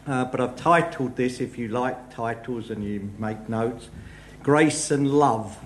but I've titled this, if you like titles and you make notes, Grace and Love.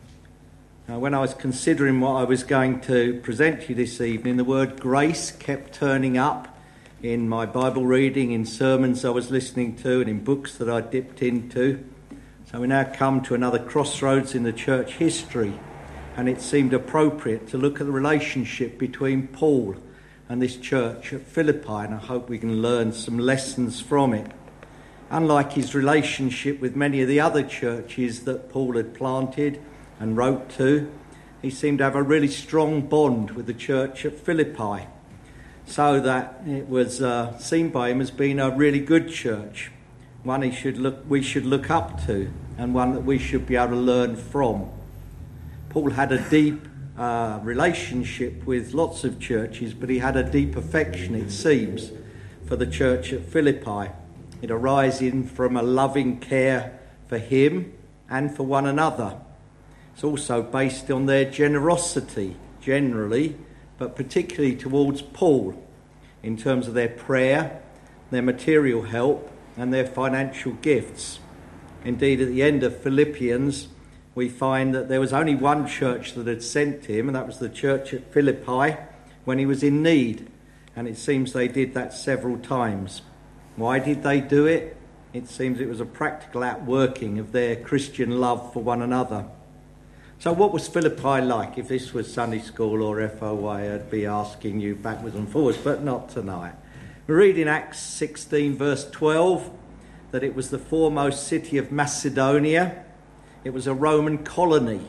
Now, when I was considering what I was going to present to you this evening, the word grace kept turning up in my Bible reading, in sermons I was listening to, and in books that I dipped into. So we now come to another crossroads in the church history, and it seemed appropriate to look at the relationship between Paul and this church at Philippi, and I hope we can learn some lessons from it. Unlike his relationship with many of the other churches that Paul had planted and wrote to, he seemed to have a really strong bond with the church at Philippi, so that it was seen by him as being a really good church, one we should look up to, and one that we should be able to learn from. Paul had a deep relationship with lots of churches, but he had a deep affection, it seems, for the church at Philippi. It arising from a loving care for him and for one another. It's also based on their generosity, generally, but particularly towards Paul, in terms of their prayer, their material help, and their financial gifts. Indeed, at the end of Philippians, we find that there was only one church that had sent him, and that was the church at Philippi when he was in need. And it seems they did that several times. Why did they do it? It seems it was a practical outworking of their Christian love for one another. So what was Philippi like? If this was Sunday school or FOA, I'd be asking you backwards and forwards, but not tonight. We read in Acts 16 verse 12 that it was the foremost city of Macedonia. It was a Roman colony.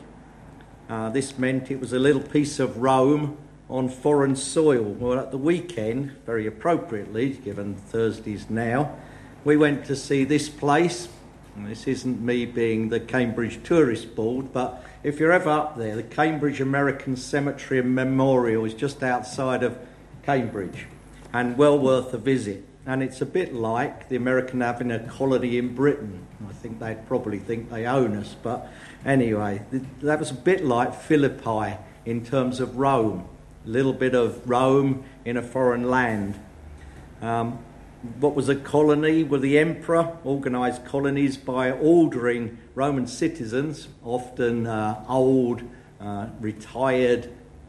This meant it was a little piece of Rome on foreign soil. Well, at the weekend, very appropriately, given Thursdays now, we went to see this place. And this isn't me being the Cambridge Tourist Board, but if you're ever up there, the Cambridge American Cemetery and Memorial is just outside of Cambridge, and well worth a visit. And it's a bit like the American having a colony in Britain. I think they'd probably think they own us, but anyway, that was a bit like Philippi in terms of Rome. A little bit of Rome in a foreign land. What was a colony? Well, the emperor organised colonies by ordering Roman citizens, often old, retired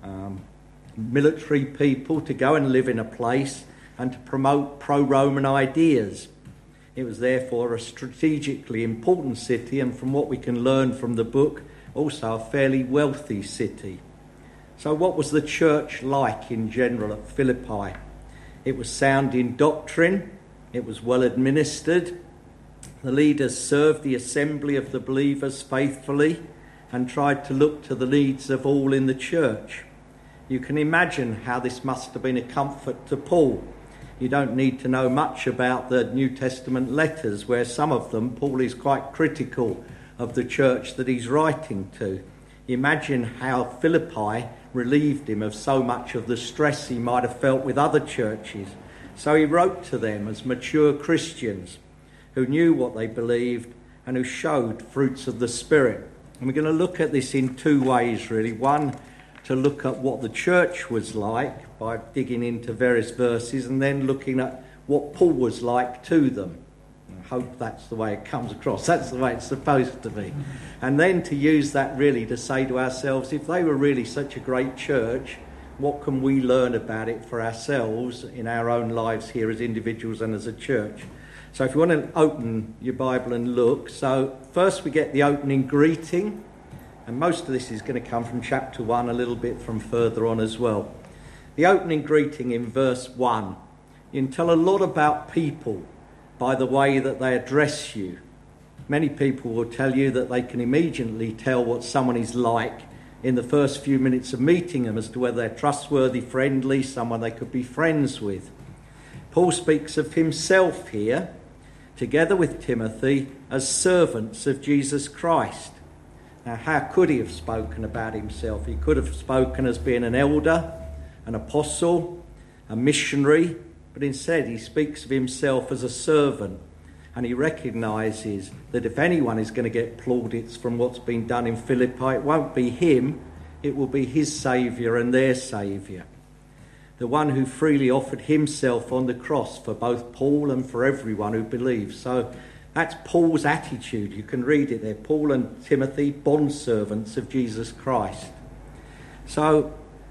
military people, to go and live in a place and to promote pro-Roman ideas. It was therefore a strategically important city, and from what we can learn from the book, also a fairly wealthy city. So what was the church like in general at Philippi? It was sound in doctrine, it was well administered, the leaders served the assembly of the believers faithfully and tried to look to the needs of all in the church. You can imagine how this must have been a comfort to Paul. You don't need to know much about the New Testament letters, where some of them Paul is quite critical of the church that he's writing to. Imagine how Philippi relieved him of so much of the stress he might have felt with other churches. So he wrote to them as mature Christians who knew what they believed and who showed fruits of the Spirit. And we're going to look at this in two ways, really. One, to look at what the church was like by digging into various verses, and then looking at what Paul was like to them. I hope that's the way it comes across. That's the way it's supposed to be. And then to use that really to say to ourselves, if they were really such a great church, what can we learn about it for ourselves in our own lives here as individuals and as a church? So if you want to open your Bible and look. So first we get the opening greeting. And most of this is going to come from chapter 1, a little bit from further on as well. The opening greeting in verse 1. You can tell a lot about people by the way that they address you. Many people will tell you that they can immediately tell what someone is like in the first few minutes of meeting them as to whether they're trustworthy, friendly, someone they could be friends with. Paul speaks of himself here, together with Timothy, as servants of Jesus Christ. Now, how could he have spoken about himself? He could have spoken as being an elder, an apostle, a missionary, but instead he speaks of himself as a servant, and he recognises that if anyone is going to get plaudits from what's been done in Philippi, it won't be him, it will be his saviour and their saviour. the one who freely offered himself on the cross for both Paul and for everyone who believes. So that's Paul's attitude. You can read it there. Paul and Timothy, bondservants of Jesus Christ. So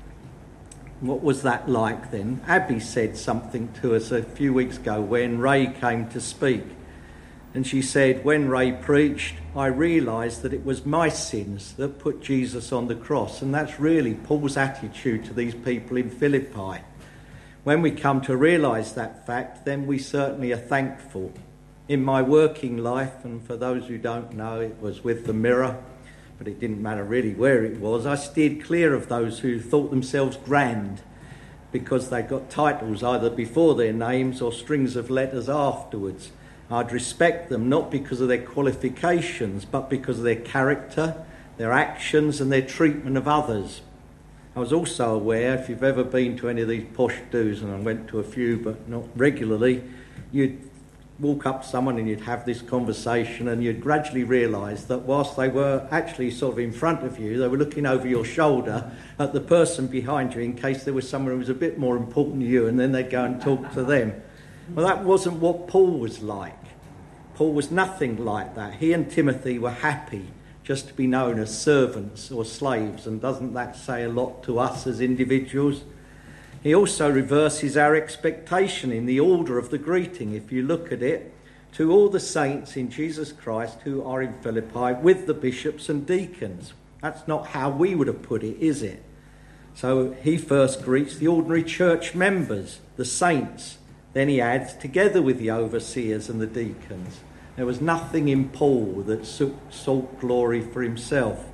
what was that like then? Abby said something to us a few weeks ago when Ray came to speak. And she said, when Ray preached, I realised that it was my sins that put Jesus on the cross. And that's really Paul's attitude to these people in Philippi. When we come to realise that fact, then we certainly are thankful. In my working life, and for those who don't know, it was with the Mirror, but it didn't matter really where it was, I steered clear of those who thought themselves grand because they got titles either before their names or strings of letters afterwards. I'd respect them not because of their qualifications, but because of their character, their actions and their treatment of others. I was also aware, if you've ever been to any of these posh do's, and I went to a few but not regularly, you'd walk up to someone and you'd have this conversation and you'd gradually realise that whilst they were actually sort of in front of you, they were looking over your shoulder at the person behind you in case there was someone who was a bit more important to you, and then they'd go and talk to them. Well, that wasn't what Paul was like. Paul was nothing like that. He and Timothy were happy just to be known as servants or slaves, and doesn't that say a lot to us as individuals? He also reverses our expectation in the order of the greeting. If you look at it, to all the saints in Jesus Christ who are in Philippi with the bishops and deacons. That's not how we would have put it, is it? So he first greets the ordinary church members, the saints. Then he adds, together with the overseers and the deacons. There was nothing in Paul that sought glory for himself.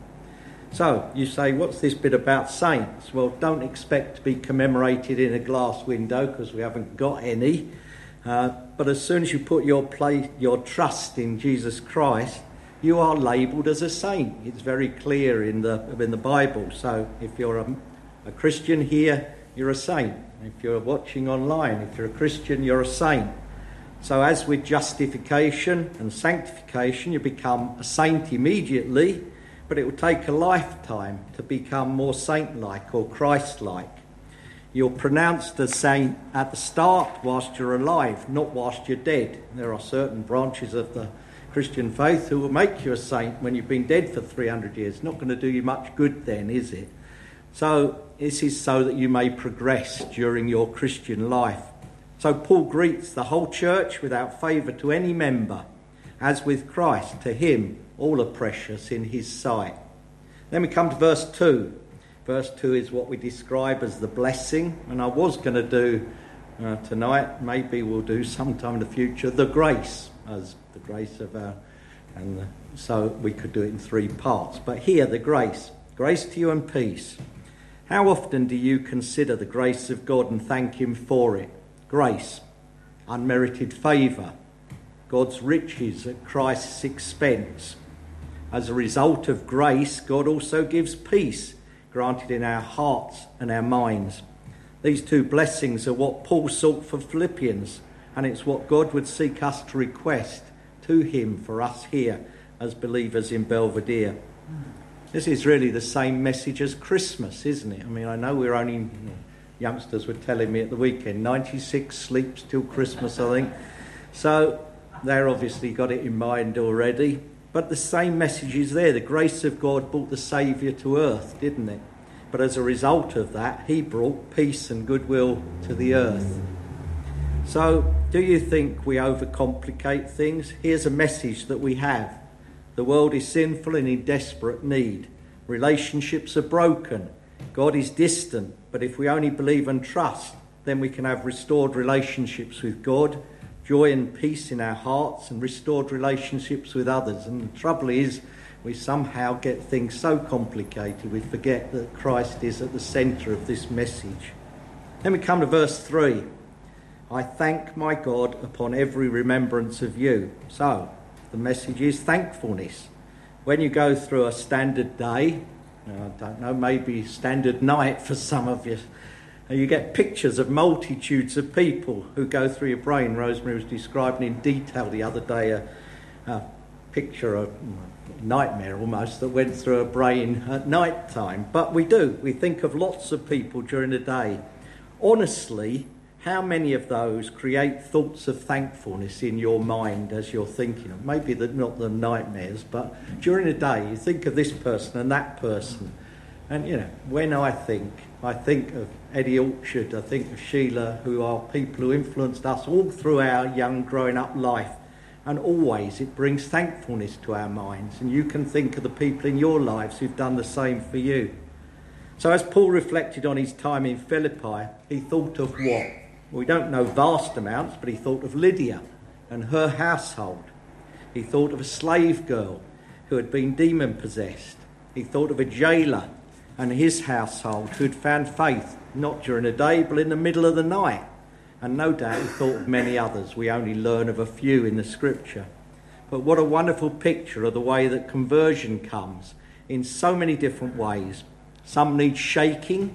So you say, what's this bit about saints? Well, don't expect to be commemorated in a glass window because we haven't got any. But as soon as you put your trust in Jesus Christ, you are labelled as a saint. It's very clear in the Bible. So if you're a Christian here, you're a saint. If you're watching online, if you're a Christian, you're a saint. So as with justification and sanctification, you become a saint immediately, but it will take a lifetime to become more saint-like or Christ-like. You're pronounced a saint at the start whilst you're alive, not whilst you're dead. There are certain branches of the Christian faith who will make you a saint when you've been dead for 300 years. Not going to do you much good then, is it? So this is so that you may progress during your Christian life. So Paul greets the whole church without favour to any member. As with Christ, to him all are precious in his sight. Then we come to verse 2. Verse 2 is what we describe as the blessing. And I was going to do tonight, maybe we'll do sometime in the future, the grace, as the grace of our... so we could do it in 3 parts. But here, the grace. Grace to you and peace. How often do you consider the grace of God and thank him for it? Grace, unmerited favour, God's riches at Christ's expense. As a result of grace, God also gives peace, granted in our hearts and our minds. These 2 blessings are what Paul sought for Philippians, and it's what God would seek us to request to him for us here as believers in Belvedere. This is really the same message as Christmas, isn't it? I mean, I know we're only... youngsters were telling me at the weekend, 96 sleeps till Christmas, I think. So they're obviously got it in mind already. But the same message is there. The grace of God brought the Saviour to earth, didn't it? But as a result of that, he brought peace and goodwill to the earth. So do you think we overcomplicate things? Here's a message that we have. The world is sinful and in desperate need. Relationships are broken. God is distant, but if we only believe and trust, then we can have restored relationships with God, joy and peace in our hearts, and restored relationships with others. And the trouble is, we somehow get things so complicated, we forget that Christ is at the centre of this message. Then we come to verse 3. I thank my God upon every remembrance of you. So, the message is thankfulness. When you go through a standard day, I don't know, maybe standard night for some of you, you get pictures of multitudes of people who go through your brain. Rosemary was describing in detail the other day a picture, a nightmare almost, that went through her brain at night time. But we think of lots of people during the day. Honestly, how many of those create thoughts of thankfulness in your mind as you're thinking of? Maybe not the nightmares, but during the day you think of this person and that person. And, when I think of Eddie Orchard, I think of Sheila, who are people who influenced us all through our young growing up life. And always it brings thankfulness to our minds. And you can think of the people in your lives who've done the same for you. So as Paul reflected on his time in Philippi, he thought of what? We don't know vast amounts, but he thought of Lydia and her household. He thought of a slave girl who had been demon-possessed. He thought of a jailer and his household who had found faith, not during the day, but in the middle of the night. And no doubt he thought of many others. We only learn of a few in the scripture. But what a wonderful picture of the way that conversion comes in so many different ways. Some need shaking.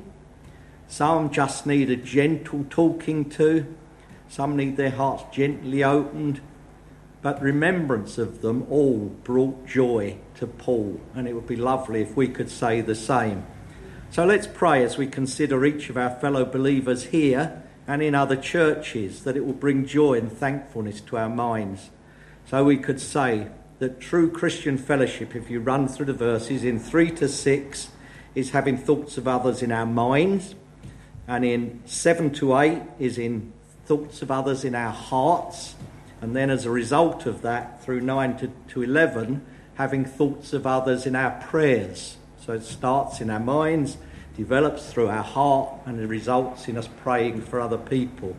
Some just need a gentle talking to. Some need their hearts gently opened. But remembrance of them all brought joy to Paul. And it would be lovely if we could say the same. So let's pray as we consider each of our fellow believers here and in other churches, that it will bring joy and thankfulness to our minds. So we could say that true Christian fellowship, if you run through the verses in 3 to 6, is having thoughts of others in our minds. And in 7 to 8 is in thoughts of others in our hearts. And then as a result of that, through 9 to 11, having thoughts of others in our prayers. So it starts in our minds, develops through our heart, and it results in us praying for other people.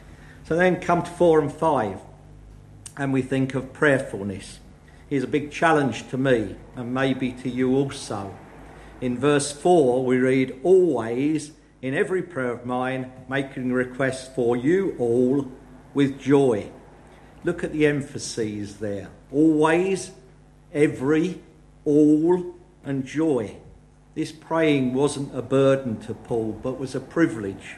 So then come to 4 and 5, and we think of prayerfulness. Here's a big challenge to me, and maybe to you also. In verse 4 we read, always in every prayer of mine, making requests for you all with joy. Look at the emphases there. Always, every, all, and joy. This praying wasn't a burden to Paul, but was a privilege.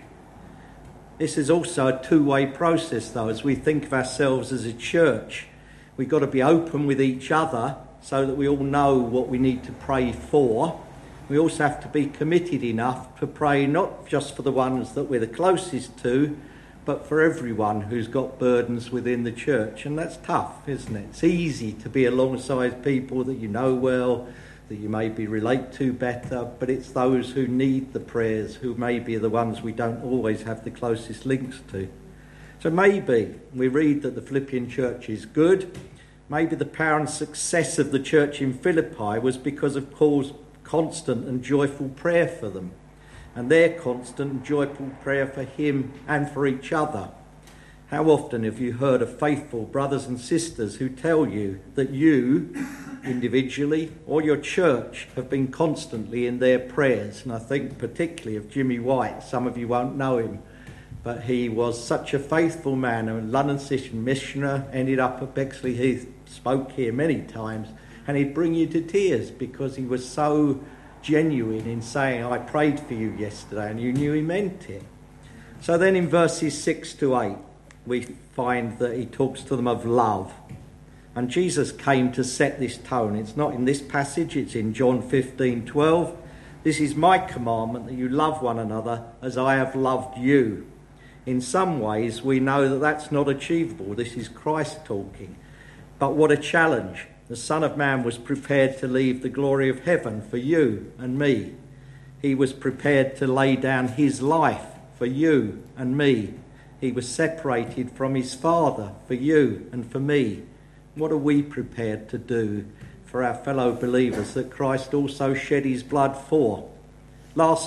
This is also a two-way process, though, as we think of ourselves as a church. We've got to be open with each other so that we all know what we need to pray for. We also have to be committed enough to pray not just for the ones that we're the closest to, but for everyone who's got burdens within the church. And that's tough, isn't it? It's easy to be alongside people that you know well, that you maybe relate to better, but it's those who need the prayers who maybe are the ones we don't always have the closest links to. So maybe we read that the Philippian church is good. Maybe the power and success of the church in Philippi was because of Paul's constant and joyful prayer for them, and their constant and joyful prayer for him and for each other. How often have you heard of faithful brothers and sisters who tell you that you, individually, or your church have been constantly in their prayers? And I think particularly of Jimmy White. Some of you won't know him, but he was such a faithful man, a London Session missioner, ended up at Bexley Heath, spoke here many times, and he'd bring you to tears because he was so genuine in saying, I prayed for you yesterday, and you knew he meant it. So then in verses 6 to 8, we find that he talks to them of love. And Jesus came to set this tone. It's not in this passage, it's in John 15:12. This is my commandment, that you love one another as I have loved you. In some ways, we know that that's not achievable. This is Christ talking. But what a challenge. The Son of Man was prepared to leave the glory of heaven for you and me. He was prepared to lay down his life for you and me. He was separated from his Father for you and for me. What are we prepared to do for our fellow believers that Christ also shed his blood for? Last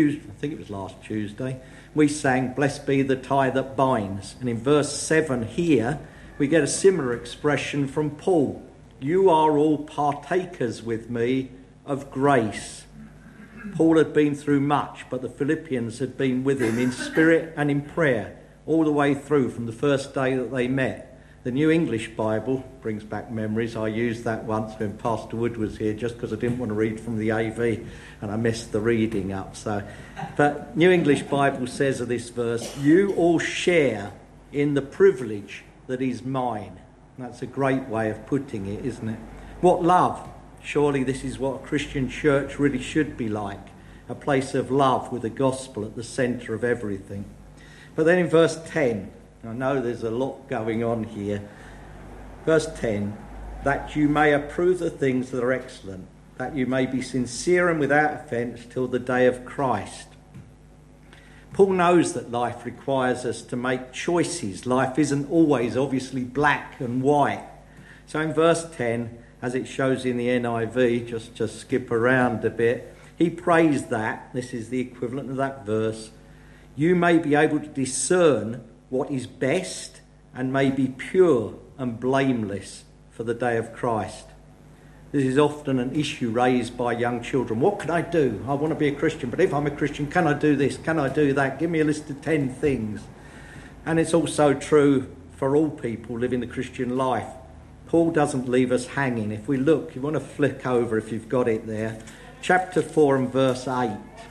Tuesday, we sang, Blessed be the tie that binds. And in verse 7 here, we get a similar expression from Paul. You are all partakers with me of grace. Paul had been through much, but the Philippians had been with him in spirit and in prayer all the way through from the first day that they met. The New English Bible brings back memories. I used that once when Pastor Wood was here just because I didn't want to read from the AV and I messed the reading up. But New English Bible says of this verse, you all share in the privilege that is mine. That's a great way of putting it, isn't it? What love? Surely this is what a Christian church really should be like. a place of love with the gospel at the centre of everything. But then in verse 10, I know there's a lot going on here. Verse 10, that you may approve the things that are excellent, that you may be sincere and without offence till the day of Christ. Paul knows that life requires us to make choices. Life isn't always obviously black and white. So in verse 10, as it shows in the NIV, just to skip around a bit, he prays that, this is the equivalent of that verse, you may be able to discern what is best and may be pure and blameless for the day of Christ. This is often an issue raised by young children. What can I do? I want to be a Christian, but if I'm a Christian, can I do this? Can I do that? Give me a list of 10 things. And it's also true for all people living the Christian life. Paul doesn't leave us hanging. If we look, you want to flick over if you've got it there. Chapter 4 and verse 8.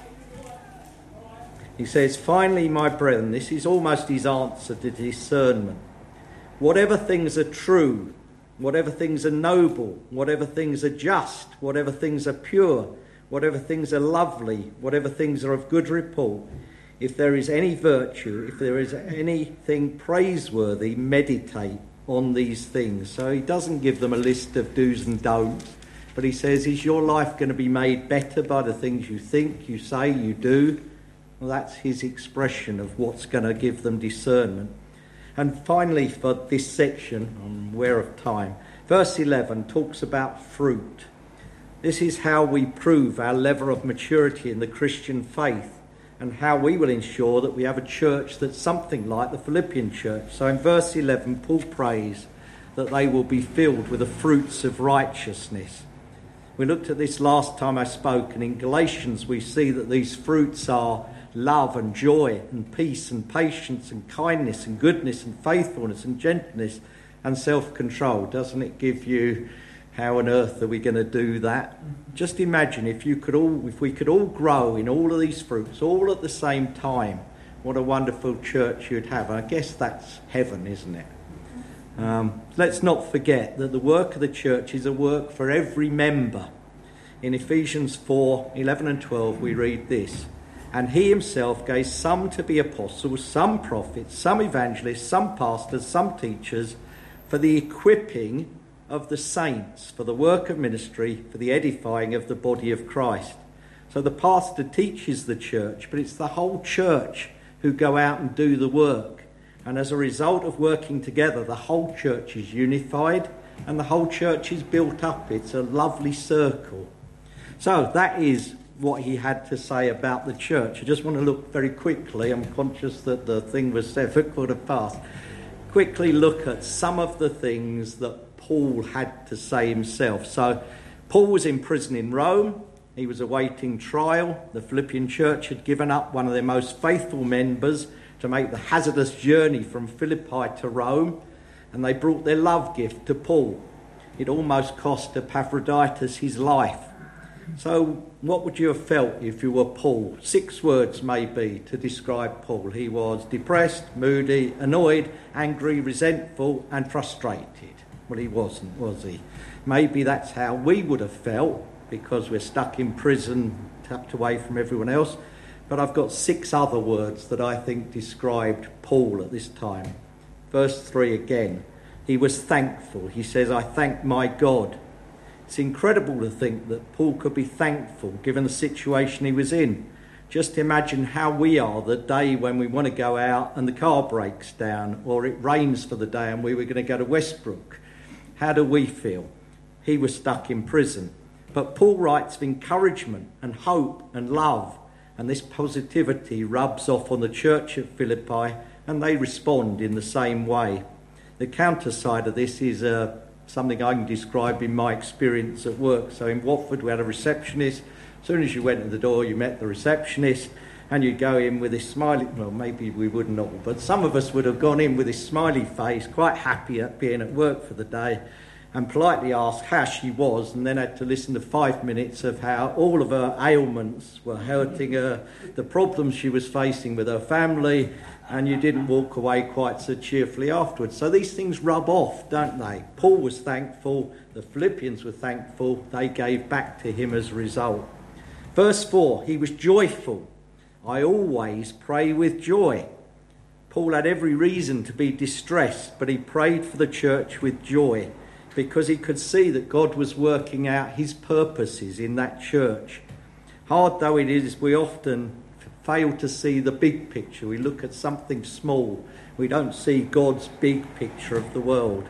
He says, finally, my brethren, this is almost his answer to discernment. Whatever things are true, whatever things are noble, whatever things are just, whatever things are pure, whatever things are lovely, whatever things are of good report, if there is any virtue, if there is anything praiseworthy, meditate on these things. So he doesn't give them a list of do's and don'ts, but he says, is your life going to be made better by the things you think, you say, you do? Well, that's his expression of what's going to give them discernment. And finally, for this section, I'm aware of time, verse 11 talks about fruit. This is how we prove our level of maturity in the Christian faith and how we will ensure that we have a church that's something like the Philippian church. So in verse 11, Paul prays that they will be filled with the fruits of righteousness. We looked at this last time I spoke, and in Galatians we see that these fruits are love and joy and peace and patience and kindness and goodness and faithfulness and gentleness and self-control. Doesn't it give you, how on earth are we going to do that? Just imagine if we could all grow in all of these fruits all at the same time, what a wonderful church you'd have. I guess that's heaven, isn't it? Let's not forget that the work of the church is a work for every member. In Ephesians 4, 11 and 12 we read this, and he himself gave some to be apostles, some prophets, some evangelists, some pastors, some teachers, for the equipping of the saints, for the work of ministry, for the edifying of the body of Christ. So the pastor teaches the church, but it's the whole church who go out and do the work. And as a result of working together, the whole church is unified and the whole church is built up. It's a lovely circle. So that is what he had to say about the church. I just want to look very quickly. I'm conscious that the thing was 7:15. Quickly look at some of the things that Paul had to say himself. So Paul was in prison in Rome. He was awaiting trial. The Philippian church had given up one of their most faithful members to make the hazardous journey from Philippi to Rome, and they brought their love gift to Paul. It almost cost Epaphroditus his life. So what would you have felt if you were Paul? 6 words maybe to describe Paul. He was depressed, moody, annoyed, angry, resentful and frustrated. Well, he wasn't, was he? Maybe that's how we would have felt because we're stuck in prison, tucked away from everyone else. But I've got 6 other words that I think described Paul at this time. Verse 3 again. He was thankful. He says, I thank my God. It's incredible to think that Paul could be thankful given the situation he was in. Just imagine how we are the day when we want to go out and the car breaks down, or it rains for the day and we were going to go to Westbrook. How do we feel? He was stuck in prison. But Paul writes of encouragement and hope and love, and this positivity rubs off on the church at Philippi, and they respond in the same way. The counter side of this is something I can describe in my experience at work. So in Watford we had a receptionist. As soon as you went to the door you met the receptionist, and you'd go in with this smiley, well maybe we wouldn't all, but some of us would have gone in with this smiley face, quite happy at being at work for the day, and politely asked how she was, and then had to listen to 5 minutes of how all of her ailments were hurting her, the problems she was facing with her family, and you didn't walk away quite so cheerfully afterwards. So these things rub off, don't they? Paul was thankful, the Philippians were thankful, they gave back to him as a result. Verse 4, he was joyful. I always pray with joy. Paul had every reason to be distressed, but he prayed for the church with joy because he could see that God was working out his purposes in that church. Hard though it is, we often fail to see the big picture. We look at something small. We don't see God's big picture of the world.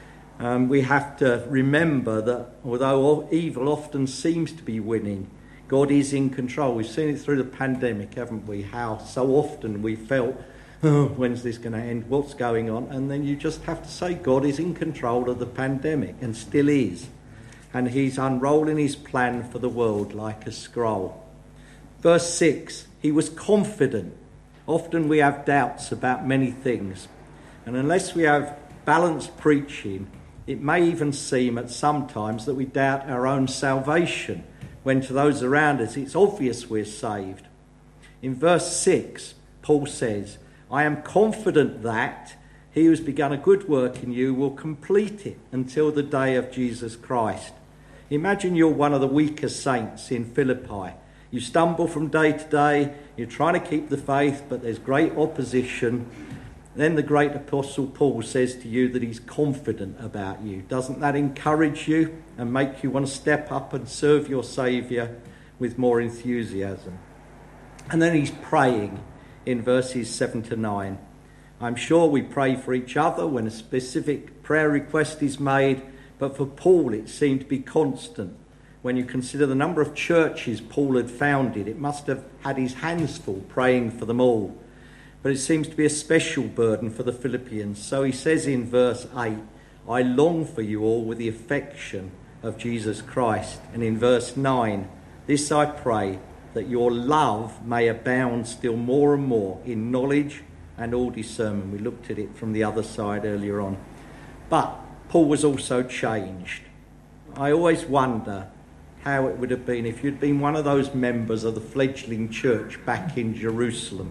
We have to remember that although evil often seems to be winning, God is in control. We've seen it through the pandemic, haven't we? How so often we felt, oh, when's this going to end? What's going on? And then you just have to say God is in control of the pandemic, and still is. And he's unrolling his plan for the world like a scroll. Verse 6, he was confident. Often we have doubts about many things. And unless we have balanced preaching, it may even seem at some times that we doubt our own salvation, when to those around us it's obvious we're saved. In verse 6, Paul says, I am confident that he who has begun a good work in you will complete it until the day of Jesus Christ. Imagine you're one of the weaker saints in Philippi. You stumble from day to day, you're trying to keep the faith, but there's great opposition. Then the great apostle Paul says to you that he's confident about you. Doesn't that encourage you and make you want to step up and serve your Saviour with more enthusiasm? And then he's praying in verses 7 to 9. I'm sure we pray for each other when a specific prayer request is made, but for Paul it seemed to be constant. When you consider the number of churches Paul had founded, it must have had his hands full praying for them all. But it seems to be a special burden for the Philippians. So he says in verse 8, I long for you all with the affection of Jesus Christ. And in verse 9, this I pray, that your love may abound still more and more in knowledge and all discernment. We looked at it from the other side earlier on. But Paul was also changed. I always wonder how it would have been if you'd been one of those members of the fledgling church back in Jerusalem.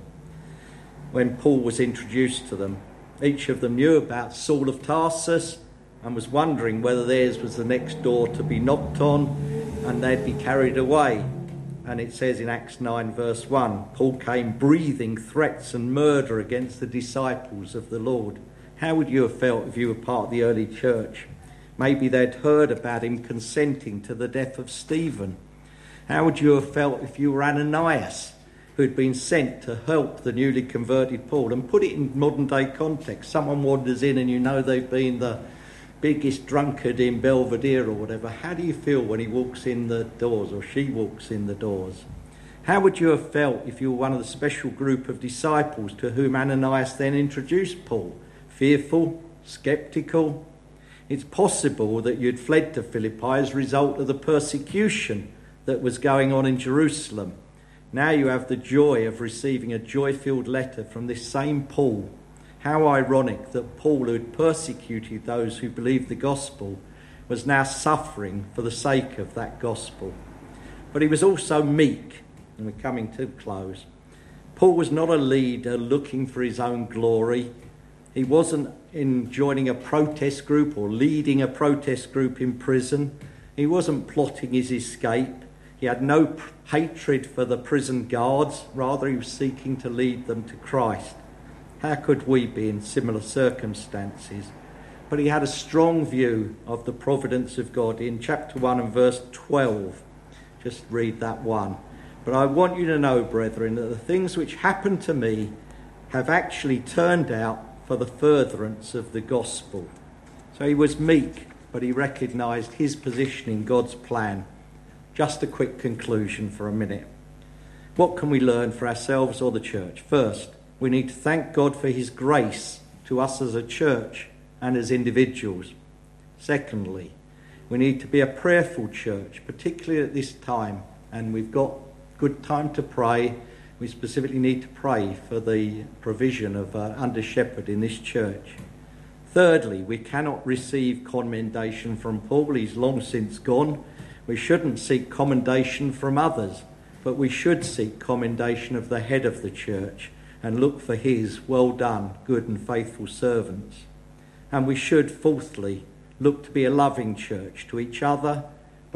When Paul was introduced to them, each of them knew about Saul of Tarsus and was wondering whether theirs was the next door to be knocked on and they'd be carried away. And it says in Acts 9 verse 1, Paul came breathing threats and murder against the disciples of the Lord. How would you have felt if you were part of the early church? Maybe they'd heard about him consenting to the death of Stephen. How would you have felt if you were Ananias, who'd been sent to help the newly converted Paul? And put it in modern day context. Someone wanders in and you know they've been the biggest drunkard in Belvedere or whatever. How do you feel when he walks in the doors or she walks in the doors? How would you have felt if you were one of the special group of disciples to whom Ananias then introduced Paul? Fearful? Sceptical? It's possible that you'd fled to Philippi as a result of the persecution that was going on in Jerusalem. Now you have the joy of receiving a joy-filled letter from this same Paul. How ironic that Paul, who had persecuted those who believed the gospel, was now suffering for the sake of that gospel. But he was also meek, and we're coming to close. Paul was not a leader looking for his own glory. He wasn't in joining a protest group or leading a protest group in prison. He wasn't plotting his escape. He had no hatred for the prison guards. Rather, he was seeking to lead them to Christ. How could we be in similar circumstances? But he had a strong view of the providence of God. In chapter 1 and verse 12, just read that one. But I want you to know, brethren, that the things which happened to me have actually turned out for the furtherance of the gospel. So he was meek, but he recognised his position in God's plan. Just a quick conclusion for a minute. What can we learn for ourselves or the church? First, we need to thank God for his grace to us as a church and as individuals. Secondly, we need to be a prayerful church, particularly at this time, and we've got good time to pray. We specifically need to pray for the provision of under shepherd in this church. Thirdly, we cannot receive commendation from Paul. He's long since gone. We shouldn't seek commendation from others, but we should seek commendation of the head of the church and look for his well done, good and faithful servants. And we should, fourthly, look to be a loving church to each other, but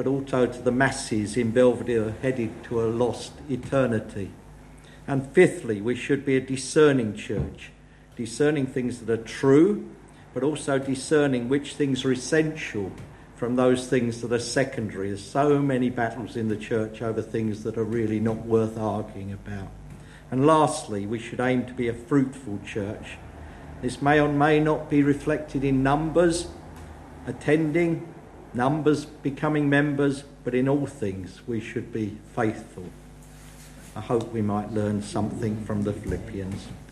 but also to the masses in Belvedere headed to a lost eternity. And fifthly, we should be a discerning church, discerning things that are true, but also discerning which things are essential from those things that are secondary. There's so many battles in the church over things that are really not worth arguing about. And lastly, we should aim to be a fruitful church. This may or may not be reflected in numbers, attending, numbers becoming members, but in all things we should be faithful. I hope we might learn something from the Philippians.